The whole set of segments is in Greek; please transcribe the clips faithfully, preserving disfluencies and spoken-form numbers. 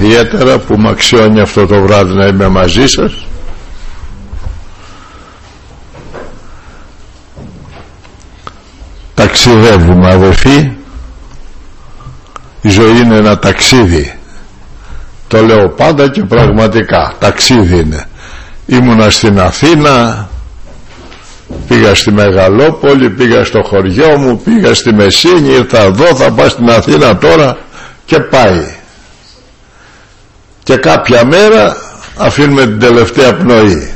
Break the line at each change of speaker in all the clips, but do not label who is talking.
ιδιαίτερα που μ' αξιώνει αυτό το βράδυ να είμαι μαζί σας. Ταξιδεύουμε, αδελφοί. Η ζωή είναι ένα ταξίδι. Το λέω πάντα και πραγματικά ταξίδι είναι. Ήμουνα στην Αθήνα, πήγα στη Μεγαλόπολη, πήγα στο χωριό μου, πήγα στη Μεσίνη, ήρθα εδώ, θα πάω στην Αθήνα τώρα και πάει. Και κάποια μέρα αφήνουμε την τελευταία πνοή.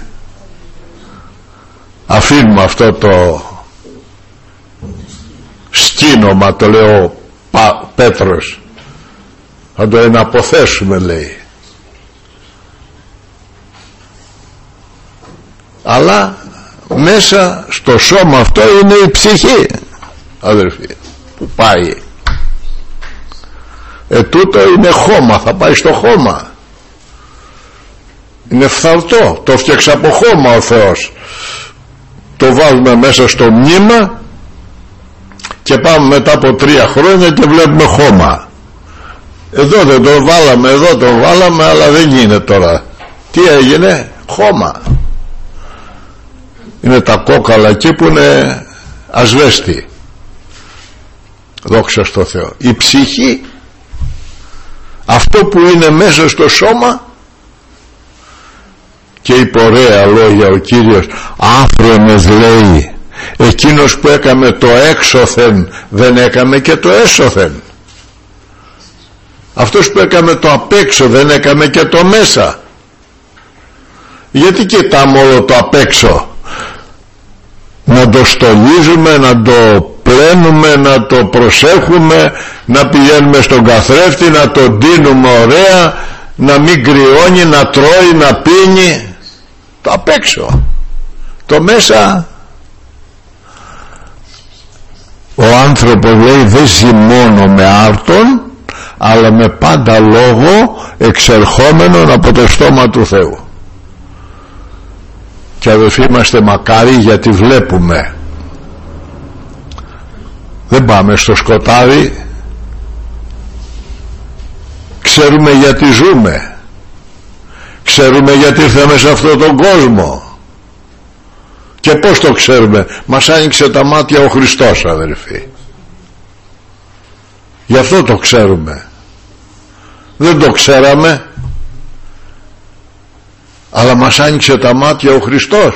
Αφήνουμε αυτό το σκήνομα, το λέω Πα, Πέτρος, θα το εναποθέσουμε, λέει. Αλλά μέσα στο σώμα αυτό είναι η ψυχή, αδερφοί, που πάει. Ε, τούτο είναι χώμα, θα πάει στο χώμα. Είναι φθαρτό, το φτιάξε από χώμα ο Θεός. Το βάλουμε μέσα στο μνήμα και πάμε μετά από τρία χρόνια και βλέπουμε χώμα. Εδώ δεν το βάλαμε, εδώ το βάλαμε, αλλά δεν γίνεται τώρα. Τι έγινε? Χώμα. Είναι τα κόκαλα εκεί που είναι ασβέστη. Δόξα στο Θεό. Η ψυχή, αυτό που είναι μέσα στο σώμα, και είπε ωραία λόγια ο Κύριος, άφρονες, λέει, εκείνος που έκαμε το έξωθεν δεν έκαμε και το έσωθεν. Αυτός που έκαμε το απ' έξω δεν έκαμε και το μέσα. Γιατί κοιτάμε όλο το απ' έξω? Να το στολίζουμε, να το πλένουμε, να το προσέχουμε, να πηγαίνουμε στον καθρέφτη, να το ντύνουμε ωραία, να μην κρυώνει, να τρώει, να πίνει. Το απ' έξω. Το μέσα, ο άνθρωπος, λέει, δεν ζει μόνο με άρτον, αλλά με πάντα λόγο εξερχόμενον από το στόμα του Θεού. Και αδελφοί, είμαστε μακάρι γιατί βλέπουμε. Δεν πάμε στο σκοτάδι, ξέρουμε γιατί ζούμε, ξέρουμε γιατί ήρθαμε σε αυτόν τον κόσμο. Και πώς το ξέρουμε? Μας άνοιξε τα μάτια ο Χριστός, αδελφοί. Γι' αυτό το ξέρουμε. Δεν το ξέραμε, αλλά μας άνοιξε τα μάτια ο Χριστός.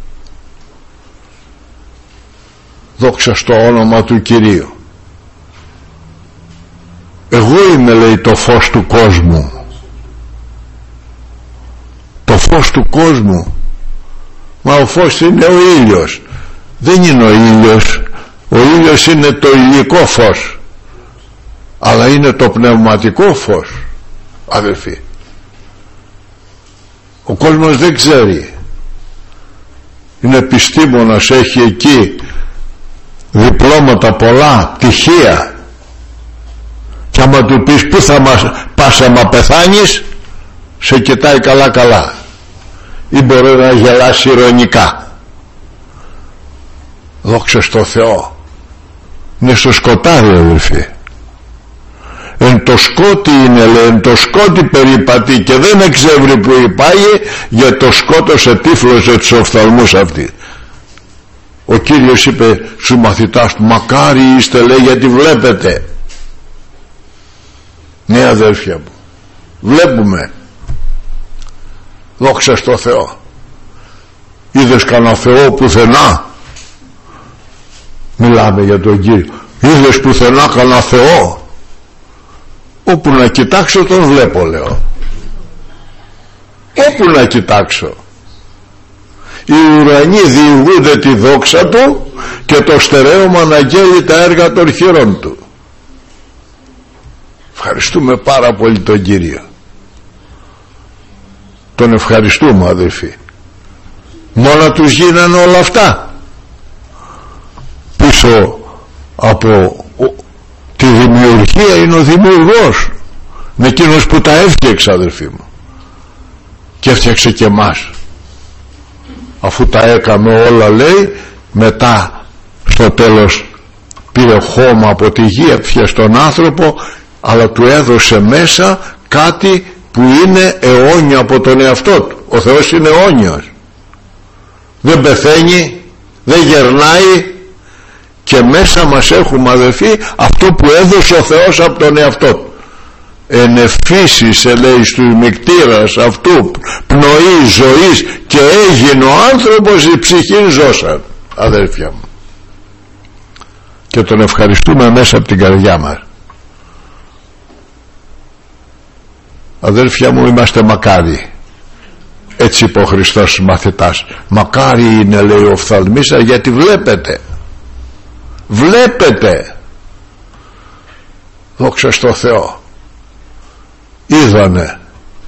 Δόξα στο όνομα του Κυρίου. Εγώ είμαι, λέει, το φως του κόσμου. Το φως του κόσμου. Μα ο φως είναι ο ήλιος. Δεν είναι ο ήλιος. Ο ήλιος είναι το υλικό φως, αλλά είναι το πνευματικό φως, αδελφοί. Ο κόσμος δεν ξέρει. Είναι επιστήμονας, έχει εκεί διπλώματα πολλά, πτυχία, και άμα του πεις πού θα μας πας άμα πεθάνεις, σε κοιτάει καλά καλά, ή μπορεί να γελάσει ειρωνικά. Δόξα στο Θεό. Είναι στο σκοτάδι, αδελφοί. Εν το σκότι είναι, λέει, εν το σκότι περιπατεί και δεν εξεύρει που υπάγει, για το σκότωσε τύφλωσε τους οφθαλμούς αυτή. Ο Κύριος είπε στους μαθητάς του, μακάρι είστε, λέει, γιατί βλέπετε. Ναι, αδέρφια μου, βλέπουμε. Δόξα στο Θεό. Είδες κανένα Θεό πουθενά? Μιλάμε για τον Κύριο. Είδες πουθενά κανένα Θεό? Όπου να κοιτάξω τον βλέπω, λέω. Όπου να κοιτάξω. Οι ουρανοί διηγούνται τη δόξα του και το στερέωμα αναγγέλει τα έργα των χειρών του. Ευχαριστούμε πάρα πολύ τον Κύριο. Τον ευχαριστούμε, αδελφοί. Μόνα τους γίνανε όλα αυτά. Πίσω από τη δημιουργία είναι ο δημιουργός. Είναι εκείνος που τα έφτιαξε, αδελφοί μου. Και έφτιαξε και εμάς. Αφού τα έκαμε όλα, λέει, μετά στο τέλος πήρε χώμα από τη γη, έφτιαξε τον άνθρωπο, αλλά του έδωσε μέσα κάτι που είναι αιώνιο από τον εαυτό του. Ο Θεός είναι αιώνιος, δεν πεθαίνει, δεν γερνάει, και μέσα μας έχουμε, αδελφοί, αυτό που έδωσε ο Θεός από τον εαυτό του. Εν εφύσισε, λέει, στους μικτήρας αυτού πνοή ζωής, και έγινε ο άνθρωπος η ψυχή ζώσαν, αδέλφια μου, και τον ευχαριστούμε μέσα από την καρδιά μας. Αδέλφια μου, είμαστε μακάρι. Έτσι είπε ο Χριστός στους μαθητάς. Μακάρι είναι, λέει, ο οφθαλμής, γιατί βλέπετε, βλέπετε, δόξα στο Θεό, είδανε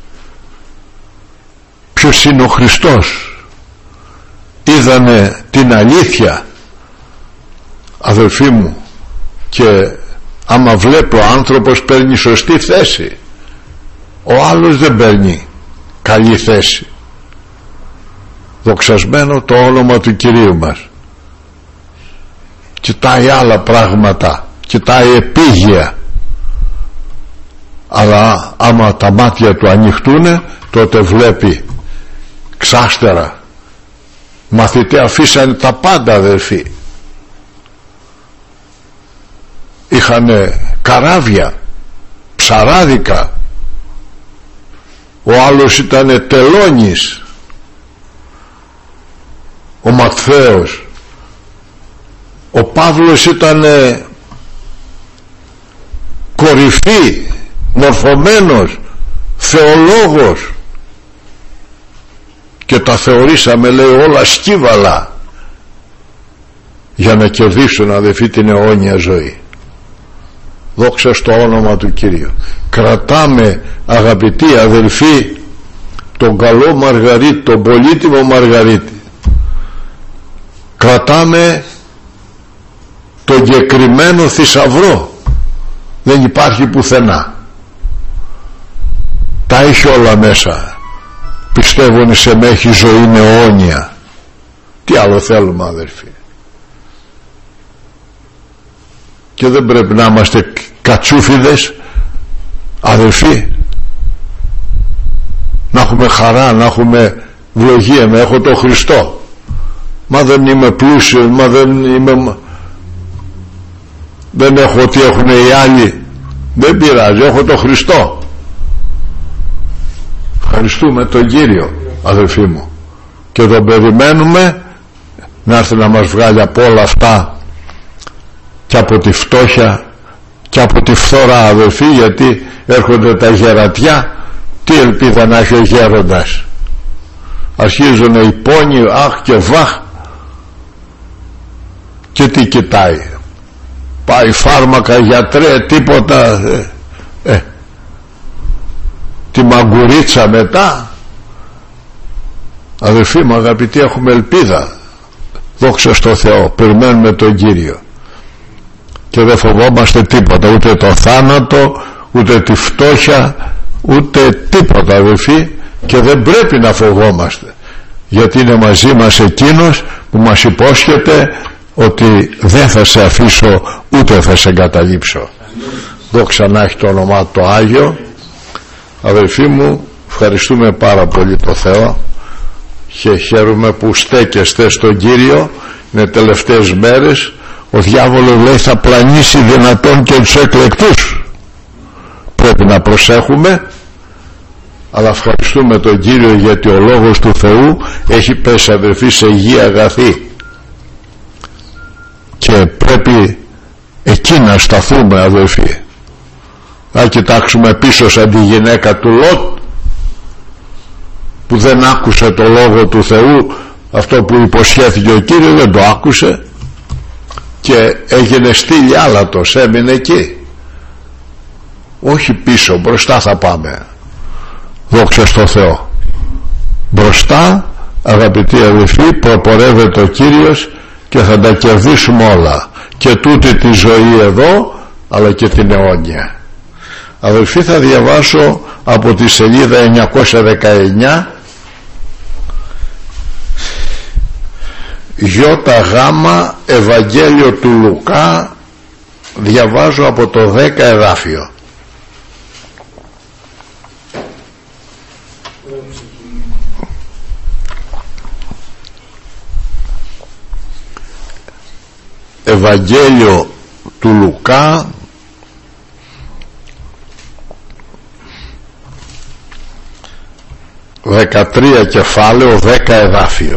ποιος είναι ο Χριστός, είδανε την αλήθεια, αδελφοί μου. Και άμα βλέπει ο άνθρωπος, παίρνει σωστή θέση, ο άλλος δεν παίρνει καλή θέση. Δοξασμένο το όνομα του Κυρίου μας. Κοιτάει άλλα πράγματα, κοιτάει επίγεια, αλλά άμα τα μάτια του ανοιχτούνε, τότε βλέπει ξάστερα. Μαθητές αφήσανε τα πάντα, αδελφοί. Είχανε καράβια, ψαράδικα. Ο άλλος ήταν τελώνης, ο Ματθαίος. Ο Παύλος ήταν κορυφή, μορφωμένος, θεολόγος, και τα θεωρήσαμε, λέει, όλα σκύβαλα για να κερδίσουν, αδελφοί, την αιώνια ζωή. Δόξα στο όνομα του Κυρίου. Κρατάμε, αγαπητοί αδελφοί, τον καλό Μαργαρίτη, τον πολύτιμο Μαργαρίτη. Κρατάμε τον κεκριμένο θησαυρό. Δεν υπάρχει πουθενά. Τα έχει όλα μέσα. Πιστεύουν σε με, έχει ζωή αιώνια. Τι άλλο θέλουμε, αδελφοί? Και δεν πρέπει να είμαστε κατσούφιδες, αδελφοί, να έχουμε χαρά, να έχουμε βλογία. Με έχω το Χριστό, μα δεν είμαι πλούσιος, μα δεν είμαι, δεν έχω ό,τι έχουν οι άλλοι. Δεν πειράζει, έχω το Χριστό. Ευχαριστούμε τον Κύριο, αδελφοί μου, και τον περιμένουμε να έρθει να μας βγάλει από όλα αυτά, και από τη φτώχεια και από τη φθορά, αδελφοί, γιατί έρχονται τα γερατιά. Τι ελπίδα να έχει ο γέροντας? Αρχίζουν οι πόνοι, αχ και βαχ, και τι κοιτάει? Πάει φάρμακα, γιατρέ, τίποτα. ε, ε, τη μαγκουρίτσα μετά. Αδελφοί μου, αγαπητοί, έχουμε ελπίδα. Δόξα στο Θεό, περιμένουμε τον Κύριο και δεν φοβόμαστε τίποτα, ούτε το θάνατο, ούτε τη φτώχεια, ούτε τίποτα, αδελφοί, και δεν πρέπει να φοβόμαστε, γιατί είναι μαζί μας εκείνος που μας υπόσχεται ότι δεν θα σε αφήσω ούτε θα σε εγκαταλείψω. Δόξα να έχει το όνομά το Άγιο. Αδελφοί μου, ευχαριστούμε πάρα πολύ το Θεό και χαίρομαι που στέκεστε στον Κύριο. Είναι τελευταίες μέρες. Ο διάβολος, λέει, θα πλανήσει δυνατόν και τους εκλεκτούς. Πρέπει να προσέχουμε, αλλά ευχαριστούμε τον Κύριο, γιατί ο Λόγος του Θεού έχει πέσει, αδελφοί, σε γη αγαθή, και πρέπει εκεί να σταθούμε, αδελφοί. Να κοιτάξουμε πίσω σαν τη γυναίκα του Λότ, που δεν άκουσε το Λόγο του Θεού, αυτό που υποσχέθηκε ο Κύριος δεν το άκουσε και έγινε στήλη άλατος, έμεινε εκεί. Όχι πίσω, μπροστά θα πάμε. Δόξα στο Θεό. Μπροστά, αγαπητοί αδελφοί, προπορεύεται ο Κύριος και θα τα κερδίσουμε όλα, και τούτη τη ζωή εδώ, αλλά και την αιώνια. Αδελφοί, θα διαβάσω από τη σελίδα εννιακόσια δεκαεννιά, Γιώτα Γάμα, Ευαγγέλιο του Λουκά, διαβάζω από το δέκα εδάφιο. Ευαγγέλιο του Λουκά, δεκατρία κεφάλαιο, δέκα εδάφιο.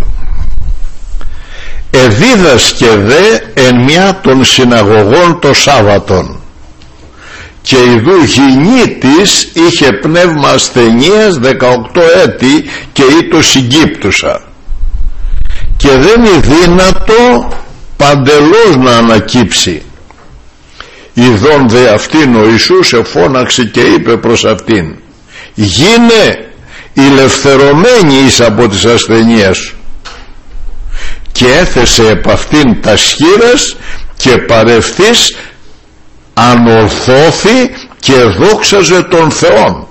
Εδίδασκε δε εν μια των συναγωγών το Σάββατον, και ιδού γυνήτης είχε πνεύμα ασθενείας δεκαοκτώ έτη και ήτο συγκύπτουσα, και δεν είναι δύνατο παντελώς να ανακύψει. Ιδών δε αυτήν ο Ιησούς εφώναξε και είπε προς αυτήν: γίνε ηλευθερωμένη εις από της ασθενείας σου. Και έθεσε επ' αυτήν τα σχήρας, και παρευθύς ανορθώθη και δόξαζε τον Θεόν.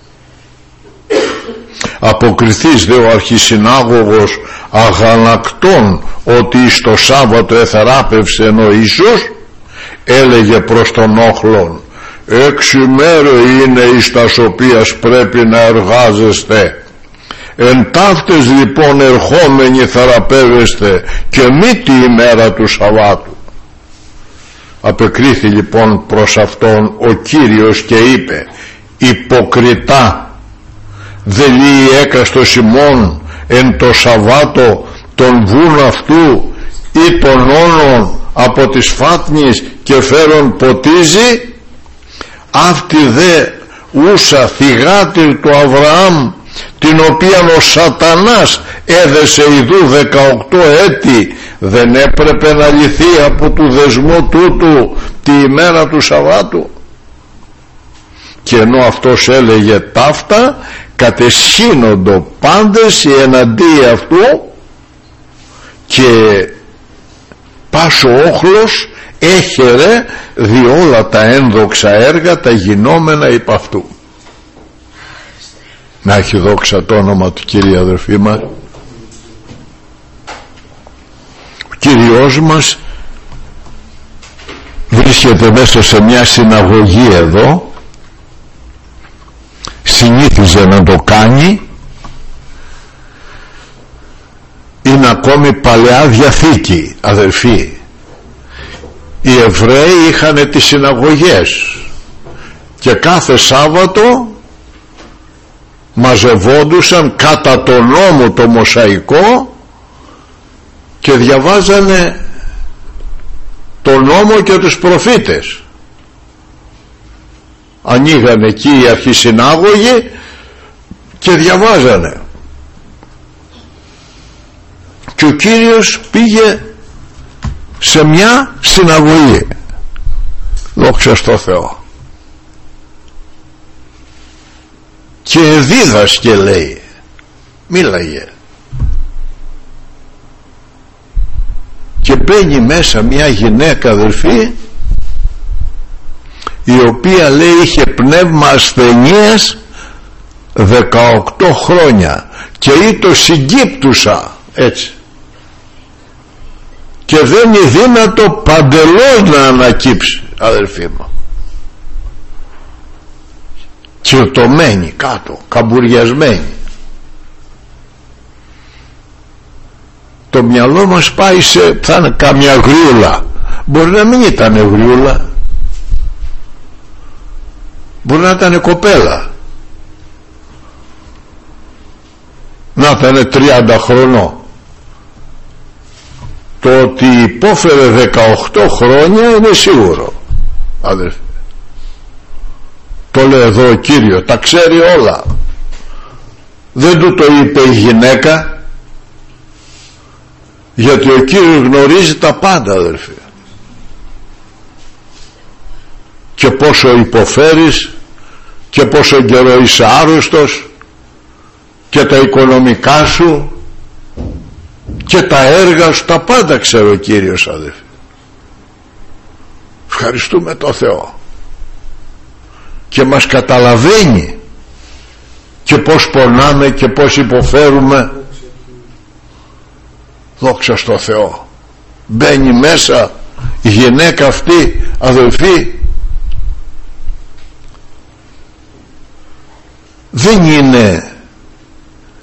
Αποκριθείς δε ο αρχισυνάγωγος αγανακτών ότι εις το Σάββατο εθεράπευσε ο Ιησούς, έλεγε προς τον όχλον: έξι μέρε είναι εις τας οποίας πρέπει να εργάζεστε, εν ταύτες λοιπόν ερχόμενοι θεραπεύεστε και μη τη ημέρα του Σαββάτου. Απεκρίθη λοιπόν προς αυτόν ο Κύριος και είπε: υποκριτά, δε λύει έκαστος ημών εν το Σαββάτο τον βούν αυτού ή των όνων από τις φάτνης και φέρον ποτίζει? Αυτή δε ούσα θυγάτη του Αβραάμ, την οποία ο σατανάς έδεσε ιδού δεκαοκτώ έτη, δεν έπρεπε να λυθεί από του δεσμού τούτου τη ημέρα του Σαββάτου? Και ενώ αυτός έλεγε ταύτα, κατεσχύνοντο πάντες οι εναντίοι αυτού, και πάσο όχλος έχερε δι' όλα τα ένδοξα έργα τα γινόμενα υπ' αυτού. Να έχει δόξα το όνομα του Κύριε, αδερφοί μας. Ο Κύριος μας βρίσκεται μέσα σε μια συναγωγή εδώ, συνήθιζε να το κάνει, είναι ακόμη Παλαιά Διαθήκη, αδερφοί. Οι Εβραίοι είχαν τις συναγωγές και κάθε Σάββατο μαζευόντουσαν κατά το νόμο το Μωσαϊκό και διαβάζανε το νόμο και τους προφήτες. Ανοίγανε εκεί οι αρχισυνάγωγοι και διαβάζανε, και ο Κύριος πήγε σε μια συναγωγή, δόξα στο Θεό, και δίδασκε, λέει, μίλαγε, και μπαίνει μέσα μια γυναίκα, αδελφή, η οποία, λέει, είχε πνεύμα ασθενείας δεκαοκτώ χρόνια και ήτο συγκύπτουσα, έτσι, και δεν είναι δύνατο παντελώς να ανακύψει, αδελφοί μου. Κυρτωμένη κάτω, καμπουριασμένη. Το μυαλό μας πάει σε, θα είναι καμιά γριούλα. Μπορεί να μην ήταν γριούλα, μπορεί να ήταν κοπέλα, να ήταν τριάντα χρονών. Το ότι υπόφερε δεκαοκτώ χρόνια είναι σίγουρο, αδελφοί. Το λέει εδώ ο Κύριος, τα ξέρει όλα. Δεν του το είπε η γυναίκα, γιατί ο Κύριος γνωρίζει τα πάντα, αδελφοί. Και πόσο υποφέρεις και πόσο καιρό είσαι άρρωστος και τα οικονομικά σου και τα έργα σου, τα πάντα ξέρει ο Κύριος, αδελφοί. Ευχαριστούμε το Θεό, και μας καταλαβαίνει και πως πονάμε και πως υποφέρουμε. Δόξα στο Θεό. Μπαίνει μέσα η γυναίκα αυτή, αδελφοί, δεν είναι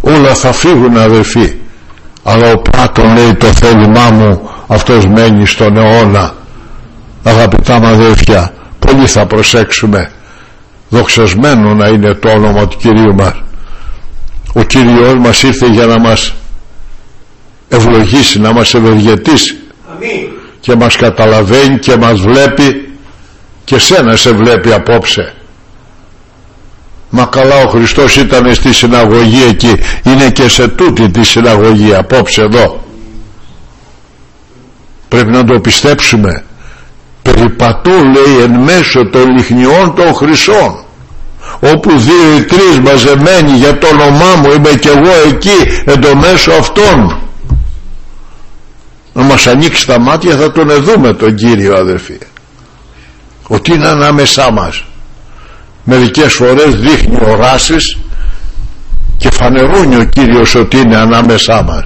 όλα θα φύγουν αδελφοί, αλλά ο Πλάτων λέει το θέλημά μου αυτός μένει στον αιώνα. Αγαπητά μου αδέλφια, πολύ θα προσέξουμε. Δοξασμένο να είναι το όνομα του Κυρίου μας. Ο Κύριος μας ήρθε για να μας ευλογήσει, να μας ευεργετήσει. Αμήν. Και μας καταλαβαίνει και μας βλέπει, και σένα σε βλέπει απόψε. Μα καλά, ο Χριστός ήταν στη συναγωγή εκεί, είναι και σε τούτη τη συναγωγή απόψε εδώ. Πρέπει να το πιστέψουμε. Περιπατώ, λέει, εν μέσω των λιχνιών των χρυσών, όπου δύο ή τρεις μαζεμένοι για το όνομά μου, είμαι και εγώ εκεί εν το μέσω αυτών. Να μας ανοίξει τα μάτια, θα τον εδούμε τον Κύριο, αδερφοί, ότι είναι ανάμεσά μας. Μερικές φορές δείχνει οράσεις και φανερώνει ο Κύριος ότι είναι ανάμεσά μας.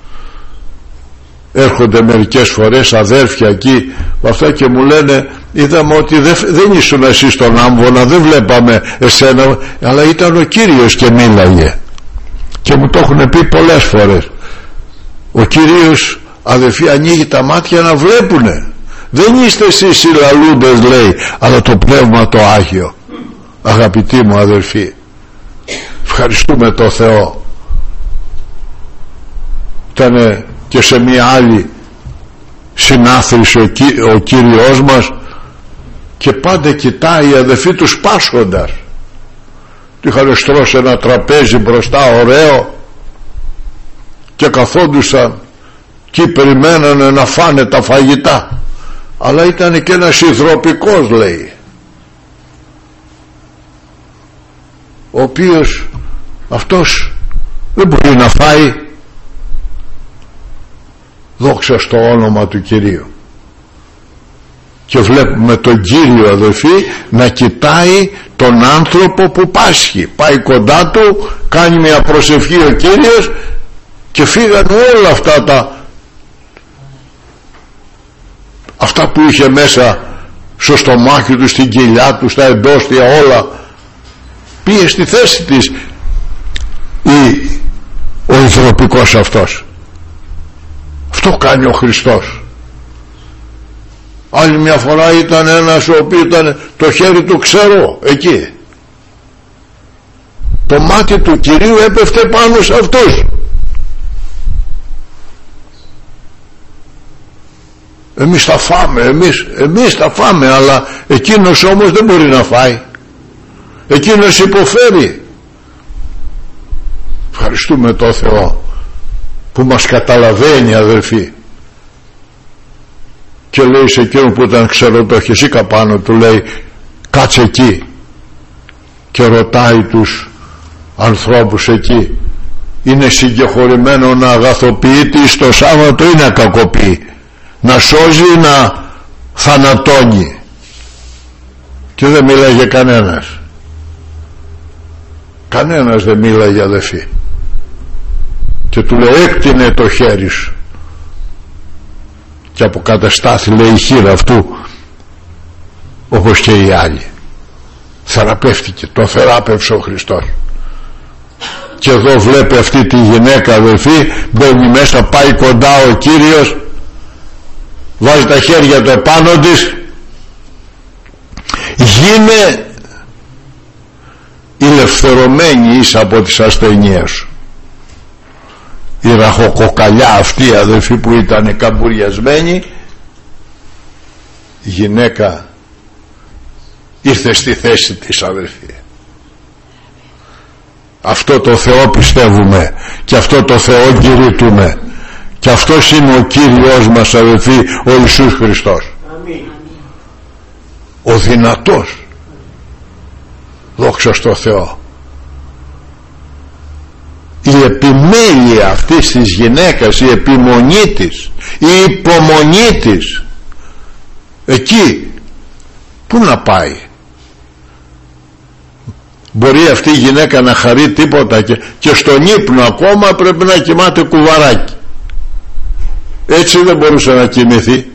Έρχονται μερικές φορές αδέρφια εκεί αυτά και μου λένε, είδαμε ότι δεν, δεν ήσουν εσύ στον Άμβονα, δεν βλέπαμε εσένα, αλλά ήταν ο Κύριος και μίλαγε. Και μου το έχουν πει πολλές φορές. Ο Κύριος, αδερφοί, ανοίγει τα μάτια να βλέπουνε. Δεν είστε εσείς οι λαλούντες, λέει, αλλά το Πνεύμα το Άγιο. Αγαπητοί μου αδερφοί, ευχαριστούμε το Θεό. Ήτανε και σε μια άλλη συνάθρηση ο, Κι, ο Κύριος μας, και πάντα κοιτάει, αδερφοί, τους πάσχοντας. Του είχαν στρώσει ένα τραπέζι μπροστά ωραίο και καθόντουσαν και περιμένανε να φάνε τα φαγητά, αλλά ήταν και ένας ιδρωπικός, λέει, ο οποίος αυτός δεν μπορεί να φάει. Δόξα στο όνομα του Κυρίου. Και βλέπουμε τον Κύριο, αδελφοί, να κοιτάει τον άνθρωπο που πάσχει. Πάει κοντά του, κάνει μια προσευχή ο Κύριος και φύγαν όλα αυτά τα αυτά που είχε μέσα στο στομάχι του, στην κοιλιά του, στα εντόστια, όλα πήγε στη θέση της η, ο ιδρωπικός αυτός. Αυτό κάνει ο Χριστός. Άλλη μια φορά ήταν ένας ο οποίος ήταν το χέρι του ξερό εκεί, το μάτι του Κυρίου έπεφτε πάνω σε αυτούς. Εμείς θα φάμε, εμείς, εμείς θα φάμε, αλλά εκείνος όμως δεν μπορεί να φάει, εκείνος υποφέρει. Ευχαριστούμε το Θεό που μας καταλαβαίνει, αδελφοί, και λέει σε εκείνο που ήταν ξεροτοχεσίκα πάνω του, λέει, κάτσε εκεί, και ρωτάει τους ανθρώπους εκεί, είναι συγκεχωρημένο να αγαθοποιείται στο Σάββατο ή να κακοποιεί, να σώζει ή να θανατώνει? Και δεν μίλαγε κανένας, κανένας δεν μίλαγε, αδελφοί. Και του λέει, έκτινε το χέρι σου, και αποκαταστάθη, λέει, η χείρα αυτού όπως και οι άλλοι. Θεραπεύτηκε, το θεράπευσε ο Χριστός. Και εδώ βλέπει αυτή τη γυναίκα, αδελφοί, μπαίνει μέσα, πάει κοντά ο Κύριος, βάζει τα χέρια του επάνω της, γίνε ηλευθερωμένη ίσα από τις ασθενείες σου. Η ραχοκοκαλιά αυτή, αδελφοί, που ήταν καμπουριασμένη, η γυναίκα ήρθε στη θέση της, αδελφοί. Αυτό το Θεό πιστεύουμε και αυτό το Θεό κηρύττουμε, και αυτός είναι ο Κύριος μας, αδελφοί, ο Ιησούς Χριστός. Αμήν. Ο δυνατός. Δόξα στο Θεό. Η επιμέλεια αυτής της γυναίκας, η επιμονή της, η υπομονή της, εκεί πού να πάει? Μπορεί αυτή η γυναίκα να χαρεί τίποτα? Και, και στον ύπνο ακόμα πρέπει να κοιμάται κουβαράκι. Έτσι δεν μπορούσε να κοιμηθεί.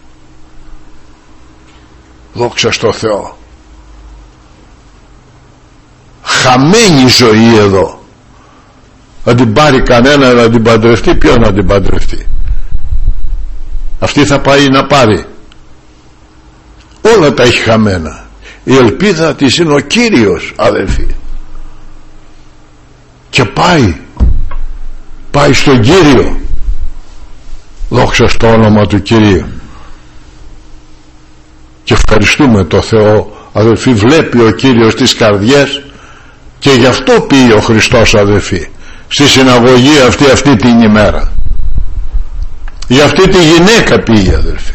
Δόξα στο Θεό. Χαμένη ζωή εδώ, να την πάρει κανένα να την παντρευτεί, ποιο να την παντρευτεί? Αυτή θα πάει να πάρει, όλα τα έχει χαμένα. Η ελπίδα της είναι ο Κύριος, αδελφοί, και πάει πάει στον Κύριο. Δόξα στο όνομα του Κυρίου. Και ευχαριστούμε το Θεό, αδελφοί. Βλέπει ο Κύριος τις καρδιές, και γι' αυτό πήγε ο Χριστός, αδελφοί, στη συναγωγή αυτή αυτή την ημέρα. Για αυτή τη γυναίκα πήγε, αδελφοί.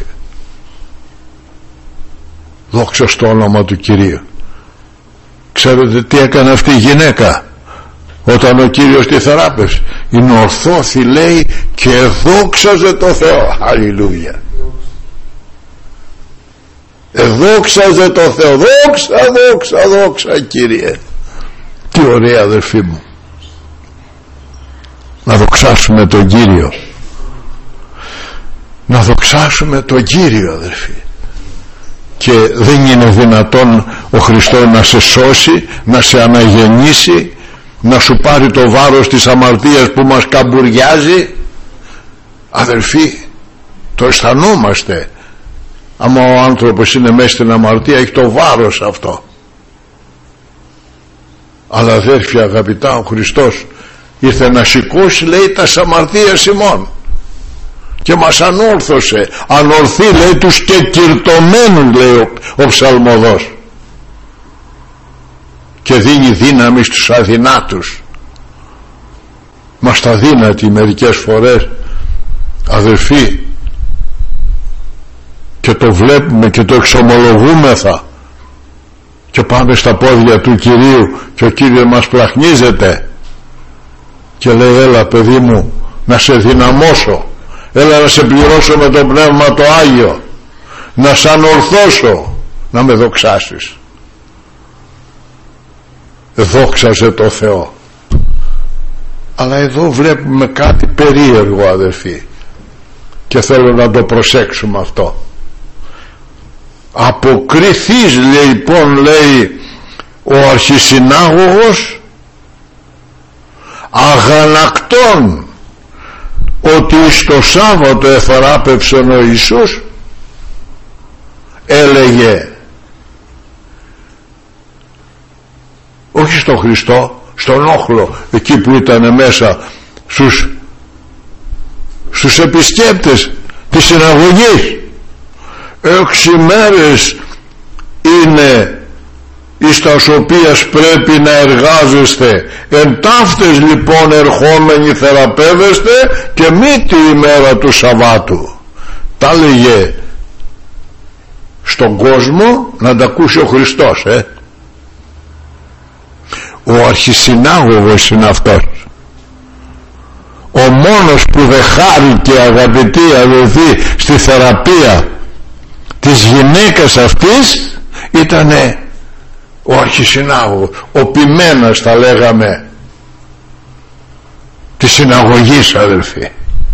Δόξα στο όνομα του Κυρίου. Ξέρετε τι έκανε αυτή η γυναίκα όταν ο Κύριος τη θεράπευσε? Είναι ορθώθη, λέει, και δόξαζε το Θεό. Αλληλούια. Εδόξαζε το Θεό. Δόξα, δόξα, δόξα, Κύριε. Τι ωραία, αδελφοί μου, να δοξάσουμε τον Κύριο. Να δοξάσουμε τον Κύριο, αδελφοί. Και δεν είναι δυνατόν ο Χριστός να σε σώσει, να σε αναγεννήσει, να σου πάρει το βάρος της αμαρτίας που μας καμπουριάζει? Αδελφοί, το αισθανόμαστε. Άμα ο άνθρωπος είναι μέσα στην αμαρτία, έχει το βάρος αυτό. Αλλά αδέρφια αγαπητά, ο Χριστός ήρθε να σηκώσει, λέει, τα αμαρτίας ημών, και μας ανόρθωσε. Ανορθεί, λέει, τους κεκυρτωμένους, λέει ο, ο ψαλμοδός, και δίνει δύναμη στους αδυνάτους. Μας τα δύνατη μερικές φορές, αδελφοί, και το βλέπουμε και το εξομολογούμεθα, και πάμε στα πόδια του Κυρίου, και ο Κύριος μας πλαχνίζεται και λέει, έλα παιδί μου, να σε δυναμώσω, έλα να σε πληρώσω με το Πνεύμα το Άγιο, να σ' ανορθώσω, να με δοξάσεις. Δόξαζε το Θεό. Αλλά εδώ βλέπουμε κάτι περίεργο, αδελφοί, και θέλω να το προσέξουμε αυτό. Αποκριθείς, λέει, λοιπόν, λέει, ο αρχισυνάγωγος αγανακτών ότι στο Σάββατο εθεράπευσε ο Ιησούς, έλεγε, όχι στον Χριστό, στον όχλο, εκεί που ήταν μέσα, στους, στους επισκέπτες της συναγωγής. Έξι μέρες είναι εις τας οποίες πρέπει να εργάζεστε, εν ταύτες λοιπόν ερχόμενοι θεραπεύεστε, και μη τη ημέρα του Σαββάτου. Τα έλεγε στον κόσμο να τα ακούσει ο Χριστός, ε. Ο αρχισυνάγωγος είναι αυτός, ο μόνος που δεν χάρηκε, αγαπητοί αδελφοί, στη θεραπεία της γυναίκας αυτής, ήτανε ο αρχισυνάγωγος, ο ποιμένας, θα λέγαμε, της συναγωγής, αδελφοί.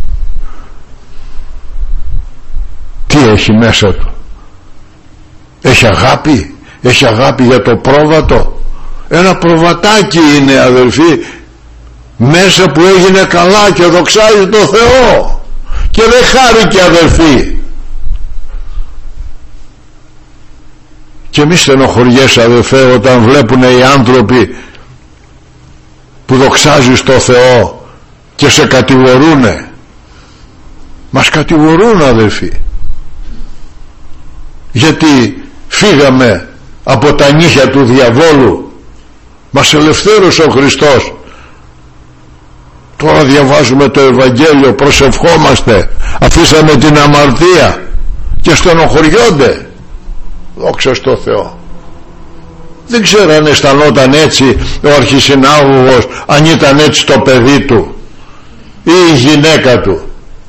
Τι έχει μέσα του? Έχει αγάπη? Έχει αγάπη για το πρόβατο? Ένα προβατάκι είναι, αδελφοί, μέσα που έγινε καλά και δοξάζει το Θεό, και δεν χάρηκε, αδελφοί. Και μη στενοχωριέσαι, αδελφέ, όταν βλέπουν οι άνθρωποι που δοξάζεις το Θεό και σε κατηγορούνε. Μας κατηγορούν, αδελφοί, γιατί φύγαμε από τα νύχια του διαβόλου, μας ελευθέρωσε ο Χριστός. Τώρα διαβάζουμε το Ευαγγέλιο, προσευχόμαστε, αφήσαμε την αμαρτία και στενοχωριόνται. Δόξα στο Θεό. Δεν ξέρω αν αισθανόταν έτσι ο αρχισυνάγωγος, αν ήταν έτσι το παιδί του ή η γυναίκα του.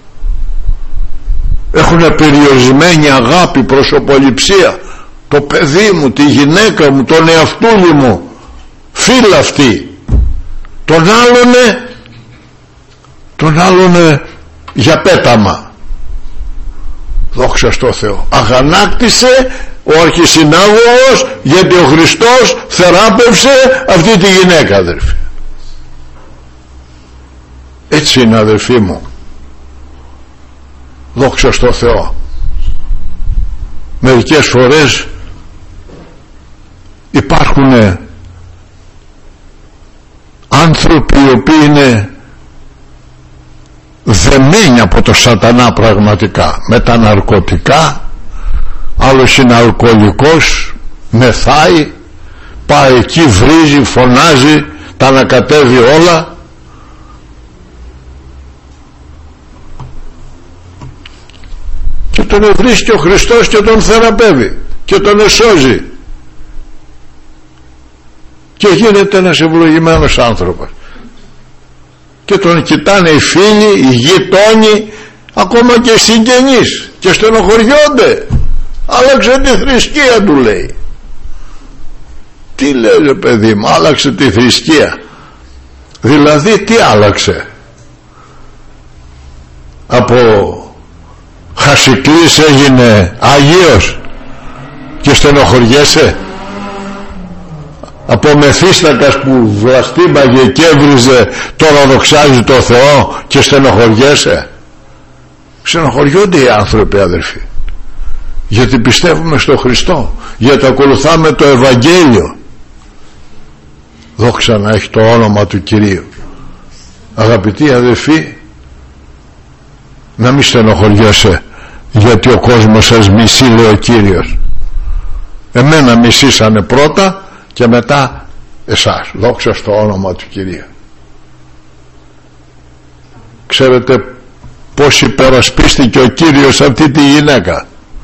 Έχουν περιορισμένη αγάπη, προσωποληψία. Το παιδί μου, τη γυναίκα μου, τον εαυτούλη μου, φίλα αυτή. Τον άλλουνε, τον άλλουνε για πέταμα. Δόξα στο Θεό. Αγανάκτησε ο αρχισυνάγωγος, γιατί ο Χριστός θεράπευσε αυτή τη γυναίκα, αδερφοί. Έτσι είναι, αδελφοί μου. Δόξα στο Θεό. Μερικές φορές υπάρχουν άνθρωποι οι οποίοι είναι δεμένοι από το σατανά πραγματικά, με τα ναρκωτικά. Άλλος είναι αλκοολικός, μεθάει, πάει εκεί, βρίζει, φωνάζει, τα ανακατεύει όλα. Και τον βρίσκει ο Χριστός και τον θεραπεύει και τον εσώζει και γίνεται ένας ευλογημένος άνθρωπος και τον κοιτάνε οι φίλοι, οι γειτόνοι, ακόμα και οι συγγενείς και στενοχωριόνται. Άλλαξε τη θρησκεία, του λέει. Τι λέει ρε παιδί μου, άλλαξε τη θρησκεία? Δηλαδή τι άλλαξε? Από Χασικλής έγινε Άγιος και στενοχωριέσαι? Από Μεθύστακας που βλαστήμαγε και έβριζε τώρα δοξάζει το Θεό και στενοχωριέσαι? Στενοχωριούνται οι άνθρωποι, αδερφοί, γιατί πιστεύουμε στο Χριστό, γιατί ακολουθάμε το Ευαγγέλιο. Δόξα να έχει το όνομα του Κυρίου. Αγαπητοί αδερφοί, να μην στενοχωριέσαι γιατί ο κόσμος σας μισεί, λέει ο Κύριος. Εμένα μισήσανε πρώτα και μετά εσάς. Δόξα στο όνομα του Κυρίου. Ξέρετε πως υπερασπίστηκε ο Κύριος αυτή τη γυναίκα?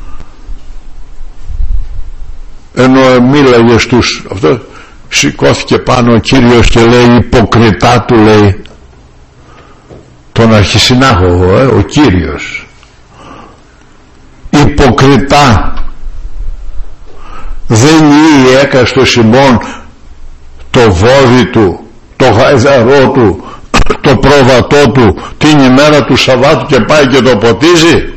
Ενώ μίλαγε στους αυτό, σηκώθηκε πάνω ο Κύριος και λέει, υποκριτά, του λέει, τον αρχισυνάγωγο, ε, ο Κύριος, υποκριτά, δεν λύει έκα στο Σιμών το βόδι του, το γαϊδαρό του, το πρόβατό του την ημέρα του Σαββάτου και πάει και το ποτίζει?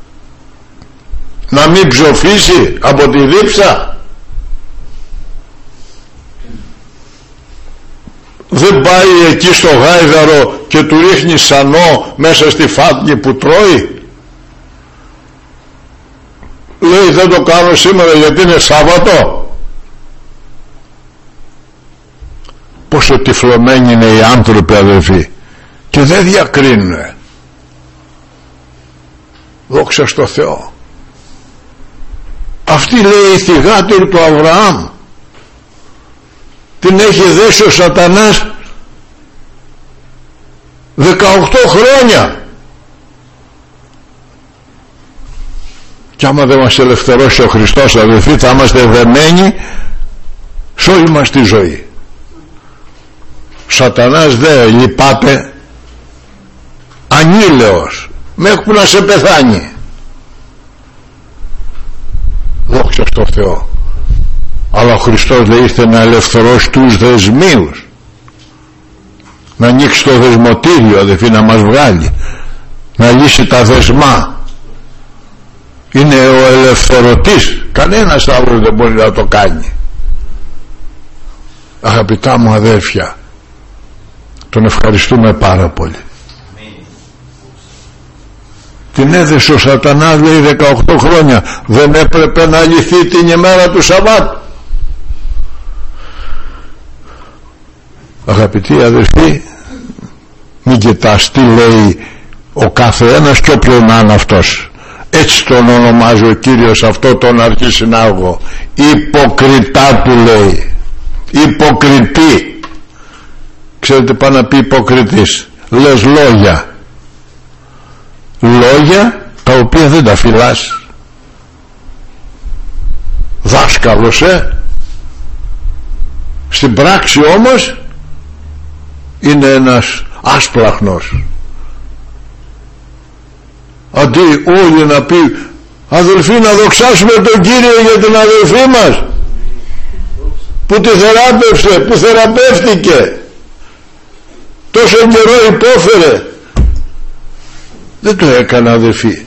Να μην ψοφήσει από τη δίψα? Δεν πάει εκεί στο γάιδαρο και του ρίχνει σανό μέσα στη φάτνη που τρώει? Λέει, δεν το κάνω σήμερα γιατί είναι Σάββατο. Πόσο τυφλωμένοι είναι οι άνθρωποι, αδελφοί, και δεν διακρίνουν. Δόξα στο Θεό. Αυτή, λέει, η θυγάτερη του Αβραάμ, την έχει δέσει ο σατανάς δεκαοκτώ χρόνια. Και άμα δεν μας ελευθερώσει ο Χριστός, αδελφοί, θα είμαστε δεμένοι σε όλη μας τη ζωή. Σατανάς δεν λυπάται, ανήλαιος, μέχρι που να σε πεθάνει. Δόξα στο Θεό. Αλλά ο Χριστός, λέει, ήρθε να ελευθερώσει τους δεσμίους, να ανοίξει το δεσμοτήριο, αδελφοί, να μας βγάλει, να λύσει τα δεσμά. Είναι ο ελευθερωτής, κανένας άλλος δεν μπορεί να το κάνει. Αγαπητά μου αδέρφια, τον ευχαριστούμε πάρα πολύ. Την έδεσε ο σατανάς, λέει, δεκαοκτώ χρόνια. Δεν έπρεπε να λυθεί την ημέρα του Σαββάτου? Αγαπητοί αδερφοί, μην κοιτάς τι λέει ο κάθε ένας και όποιον να είναι αυτός. Έτσι τον ονομάζει ο Κύριος αυτό τον αρχισυνάγω. Υποκριτά, του λέει. Υποκριτή. Ξέρετε πάει να πει υποκριτής? Λες λόγια. Λόγια τα οποία δεν τα φυλάς. Δάσκαλος, ε. Στην πράξη όμως είναι ένας άσπλαχνος. Αντί όλοι να πει, αδελφοί, να δοξάσουμε τον Κύριο για την αδελφή μας που τη θεράπευσε, που θεραπεύτηκε, τόσο καιρό υπόφερε, δεν το έκανε, αδελφοί,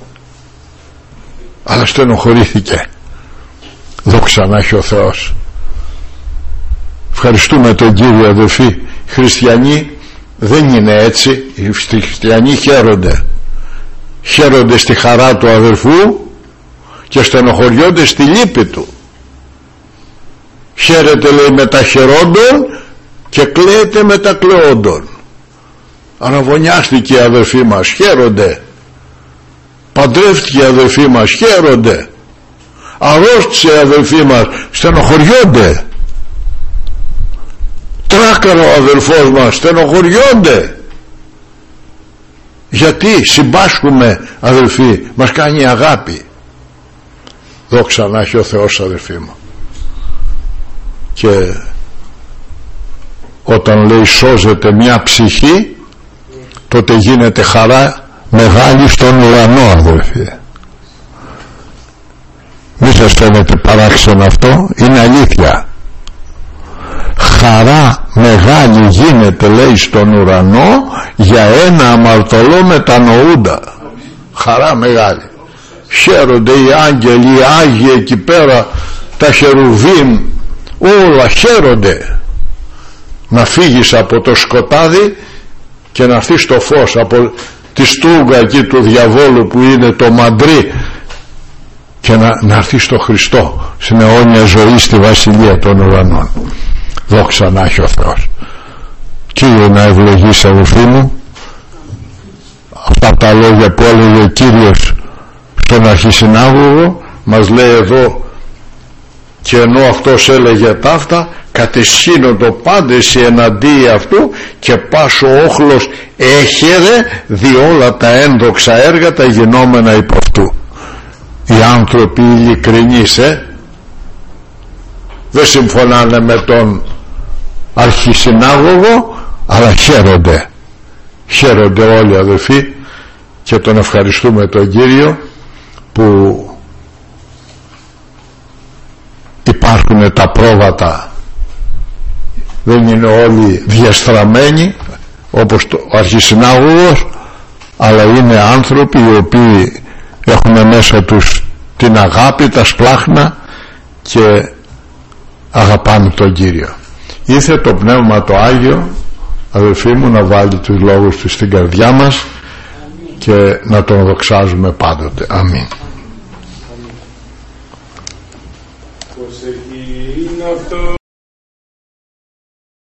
αλλά στενοχωρήθηκε. Δόξα να έχει ο Θεός. Ευχαριστούμε τον Κύριο, αδελφοί. Χριστιανοί Δεν είναι έτσι. Οι χριστιανοί χαίρονται. Χαίρονται στη χαρά του αδελφού και στενοχωριόνται στη λύπη του. Χαίρεται, λέει, με τα χαιρόντων και κλαίεται με τα κλαιόντων. Αραβωνιάστηκε η αδελφή μας, χαίρονται. Παντρεύτηκε η αδελφή μας, χαίρονται. Αρρώστησε η αδελφή μας, στενοχωριόνται. Τράκαρο ο αδελφός μας, στενοχωριόνται. Γιατί? Συμπάσχουμε, αδελφοί, μας κάνει αγάπη. Δόξα να έχει ο Θεός, αδελφοί μου. Και όταν, λέει, σώζεται μια ψυχή, τότε γίνεται χαρά μεγάλη στον ουρανό, αδελφοί. Μη σας φαίνεται παράξενο αυτό, είναι αλήθεια. Χαρά μεγάλη γίνεται, λέει, στον ουρανό για ένα αμαρτωλό μετανοούντα. Χαρά μεγάλη. Χαίρονται οι άγγελοι, οι άγιοι εκεί πέρα, τα χερουβίμ, όλα χαίρονται. Να φύγεις από το σκοτάδι και να έρθεις στο φως, από τη στούγα εκεί του διαβόλου που είναι το μαντρί, και να, να έρθεις στο Χριστό, στην αιώνια ζωή, στη βασιλεία των ουρανών. Δόξα να έχει ο Θεός. Κύριε να ευλογείς, αδελφοί μου, αυτά τα λόγια που έλεγε ο Κύριος στον αρχισυνάγωγο, μας λέει εδώ, και ενώ αυτός έλεγε ταύτα, κατεσχύνοντο πάντες εναντίον αυτού και πάσο όχλος έχερε δι' όλα τα ένδοξα έργα τα γινόμενα υπ' αυτού. Οι άνθρωποι ειλικρινείς, ε, δεν συμφωνάνε με τον αρχισυνάγωγο, αλλά χαίρονται. Χαίρονται όλοι, αδελφοί, και τον ευχαριστούμε τον Κύριο που υπάρχουν τα πρόβατα, δεν είναι όλοι διαστραμμένοι όπως το, ο αρχισυνάγωγος, αλλά είναι άνθρωποι οι οποίοι έχουν μέσα τους την αγάπη, τα σπλάχνα και αγαπάνε τον Κύριο. Ήθε το Πνεύμα το Άγιο, αδελφοί μου, να βάλει τους λόγους του στην καρδιά μας και να τον δοξάζουμε πάντοτε. Αμήν.